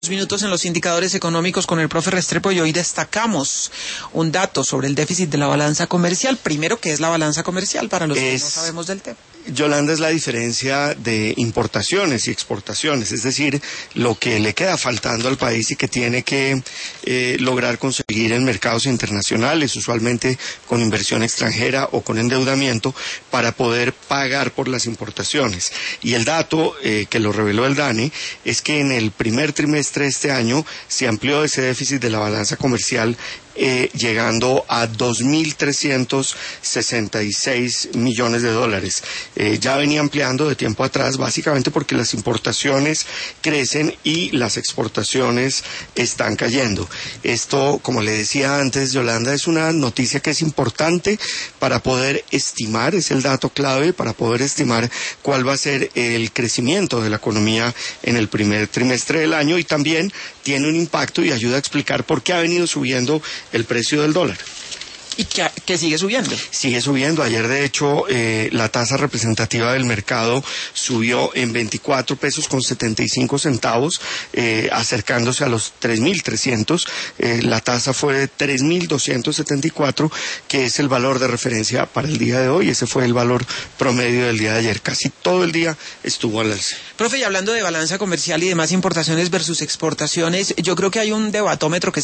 Minutos en los indicadores económicos con el profe Restrepo, y hoy destacamos un dato sobre el déficit de la balanza comercial. Primero, ¿qué es la balanza comercial para los que no sabemos del tema? Yolanda, es la diferencia de importaciones y exportaciones, es decir, lo que le queda faltando al país y que tiene que lograr conseguir en mercados internacionales, usualmente con inversión extranjera o con endeudamiento, para poder pagar por las importaciones. Y el dato que lo reveló el DANE es que en el primer trimestre de este año se amplió ese déficit de la balanza comercial llegando a 2.366 millones de dólares. Ya venía ampliando de tiempo atrás, básicamente porque las importaciones crecen y las exportaciones están cayendo. Esto, como le decía antes, Yolanda, es una noticia que es importante para poder estimar, es el dato clave para poder estimar cuál va a ser el crecimiento de la economía en el primer trimestre del año, y también tiene un impacto y ayuda a explicar por qué ha venido subiendo el precio del dólar. ¿Y que sigue subiendo? Sigue subiendo. Ayer, de hecho, la tasa representativa del mercado subió en 24 pesos con 75 centavos, acercándose a los 3.300. La tasa fue de 3.274, que es el valor de referencia para el día de hoy. Ese fue el valor promedio del día de ayer. Casi todo el día estuvo al alza. Profe, y hablando de balanza comercial y demás, importaciones versus exportaciones, yo creo que hay un debatómetro que